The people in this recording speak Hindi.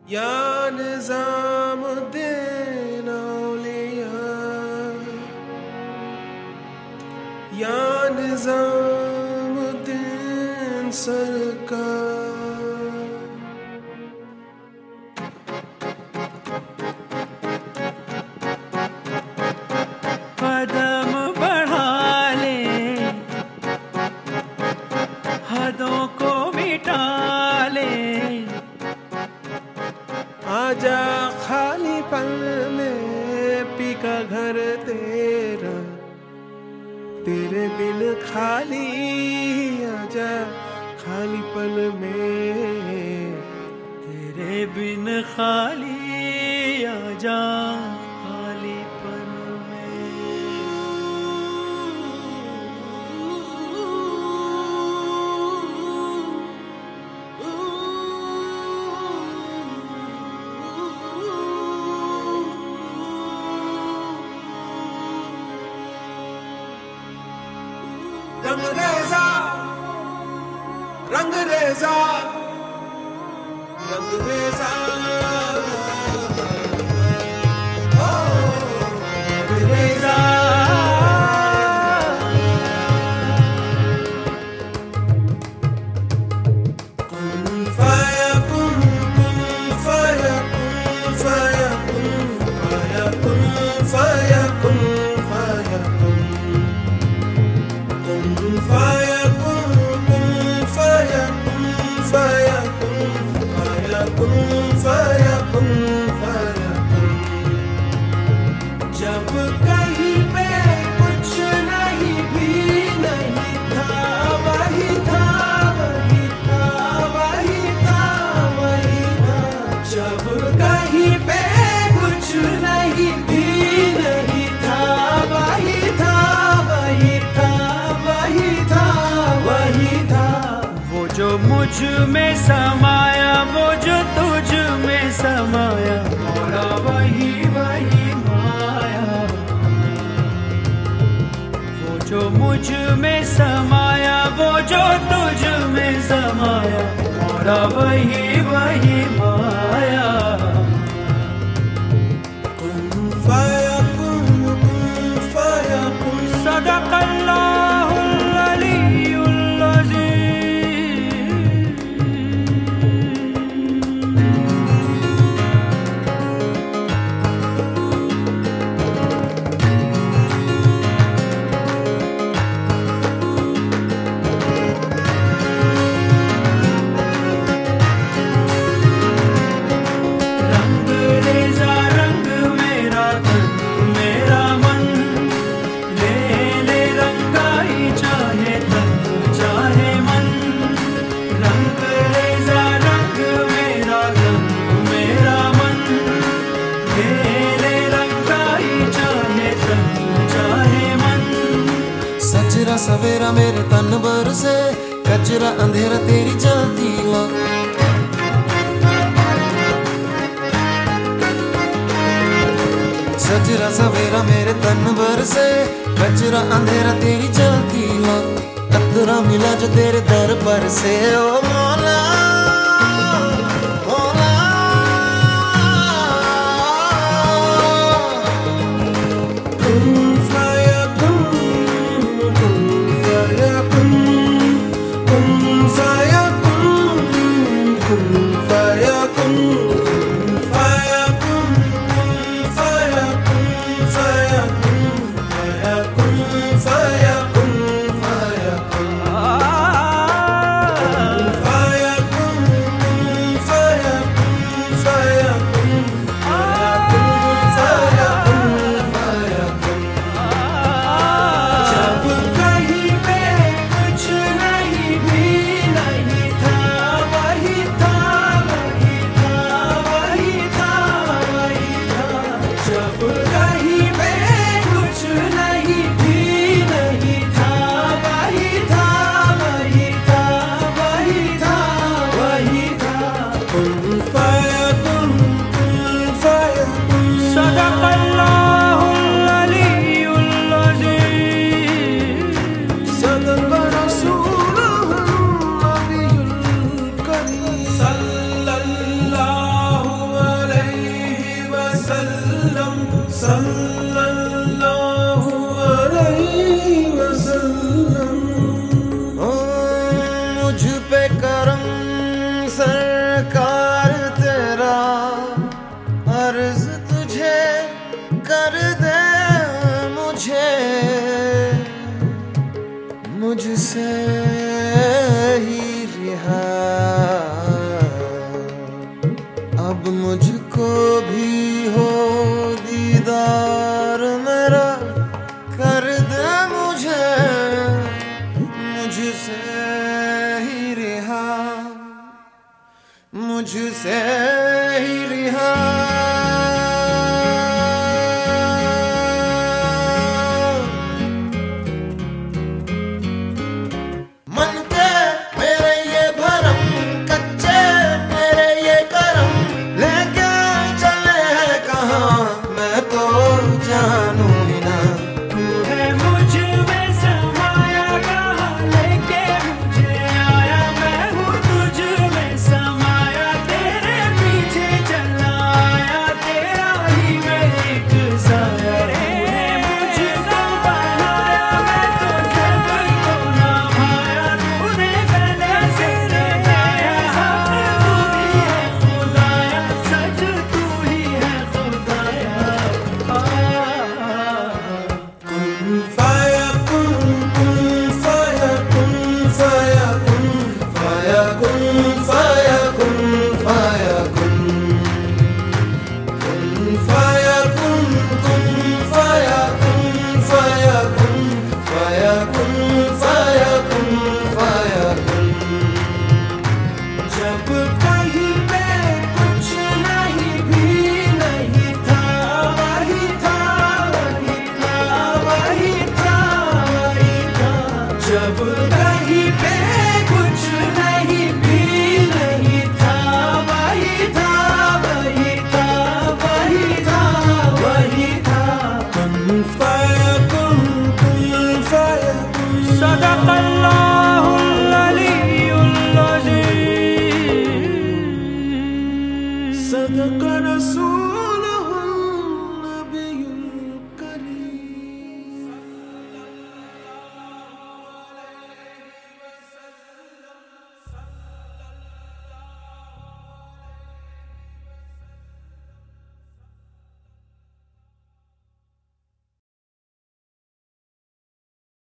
या निज़ामुद्दीन औलिया, या निज़ामुद्दीन सरकार। कदम बढ़ा ले, हदों को मिटा ले, आजा खाली पल में पी का घर तेरा, तेरे बिन खाली। आजा खाली पल में तेरे बिन खाली। आजा खाली पल में। रंगरेज़ा रंगरेज़ा रंगरेज़ा, ओ रंगरेज़ा। कुन फयकुन, कुन फयकुन, फयकुन फयकुन, फयकुन फयकुन। कुन फयकुन, कुन फयकुन, फयकुन फयकुन, फयकुन फयकुन। जब कहीं पे कुछ नहीं भी नहीं था, वही था, वही था, वही था, वही था। जब कहीं पे कुछ नहीं भी नहीं था, वही था, वही था, वही था, वही था। वो जो मुझ में समाया, वो जो तुझ में समाया, मोरा वही वही माया। वो जो मुझ में समाया, वो जो तुझ में समाया, मोरा वही वही माया। कुन फयकुन, कुन फयकुन। सदक़ल्लाहुल अलीयुल अज़ीम। रंगरेज़ा रंग मेरा तन मेरा मन, ले ले रंगाई चाहे तन चाहे मन। रंगरेज़ा रंग मेरा तन मेरा मन, ले ले रंगाई चाहे तन चाहे मन। सजरा सवेरा मेरे तन भर से, कचरा अंधेरा तेरी जलती ला। सजरा सवेरा मेरे तन भर से, कचरा अंधेरा तेरी जलती ला। कतरा मिला जो तेरे दर पर से, ओ मौला मौला। कुन फयकुन, कुन फयकुन, कुन फयकुन, कुन फयकुन। फयकुन, कुन फयकुन, फयकुन फयकुन, फयकुन फयकुन। फयकुन, कुन फयकुन, फयकुन फयकुन, फयकुन फयकुन। जब कहीं पे कुछ नहीं भी नहीं था, वही था, वही था, वही था, वही था। जब कहीं पे कुछ नहीं भी नहीं था, वही था, वही था, वही था, वही था। कुन फयकुन, कुन फयकुन। सदक़ल्लाहुल अलीयुल अज़ीम। सदक़ रसूलुहुन नबियुल करीम। सल्लल्लाहु सल्लल्लाहु अलैहि वसल्लम। ओ मुझ पे करम सरकार तेरा, अर्ज तुझे कर दे मुझे, मुझसे ही रिहा अब मुझको भी हो दीदार मेरा, कर दे मुझे, मुझसे ही रिहा, मुझसे ही रिहा।